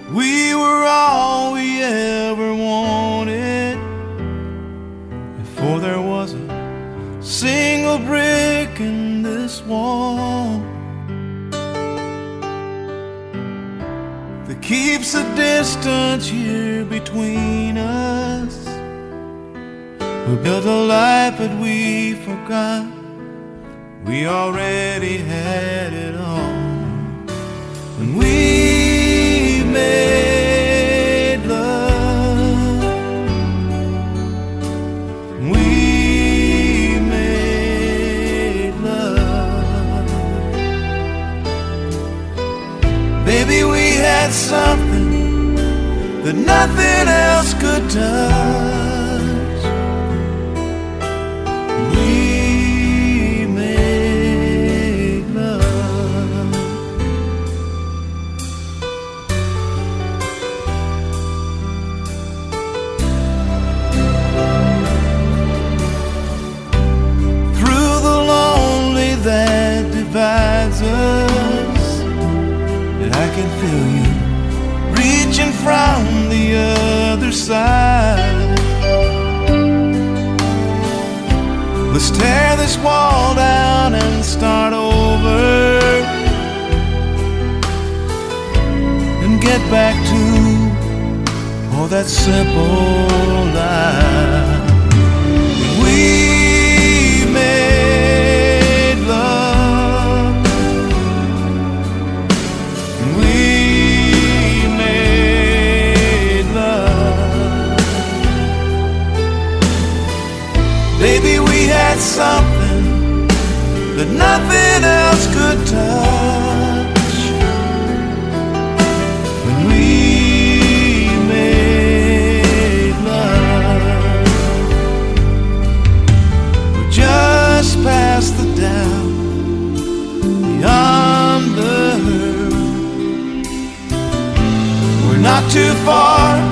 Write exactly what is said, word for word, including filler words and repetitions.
We were all we ever wanted before there was a single brick in this wall that keeps a distance here between us. We built a life that we forgot we already had it all. When we made love, we made love. Baby, we had something that nothing else could touch. Divides us, and I can feel you reaching from the other side. Let's tear this wall down and start over and get back to all that simple life. We made love, we made love. Baby, we had something that nothing else could touch. When we made love, we're just past the doubt, beyond the hurt. We're not too far